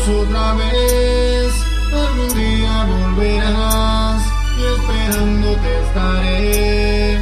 otra vez. Algún día volverás y esperándote estaré.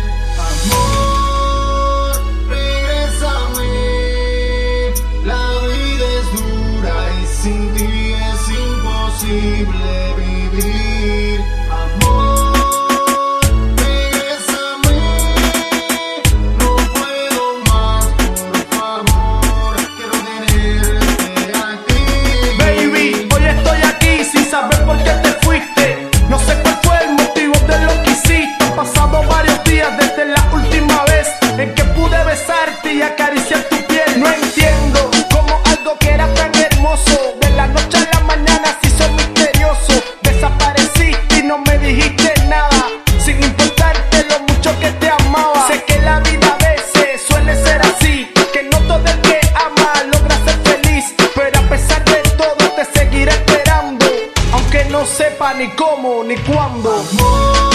Amor, regrésame. La vida es dura y sin ti es imposible vivir. Amor, regrésame. No puedo más, por favor. Quiero tenerte a ti. Baby, hoy estoy aquí sin saber por qué te fuiste. No sé cuál fue el motivo de lo que hiciste. Han pasado varios días desde la última vez en que pude besarte y acariciar tu piel. No entiendo cómo algo que era tan hermoso de la noche a la mañana se hizo misterioso. Desapareciste y no me dijiste nada, sin importarte lo mucho que te amaba. Sé que la vida a veces suele ser así, que no todo el que ama logra ser feliz, pero a pesar de todo te seguiré esperando, aunque no sepa ni cómo ni cuándo. Amor,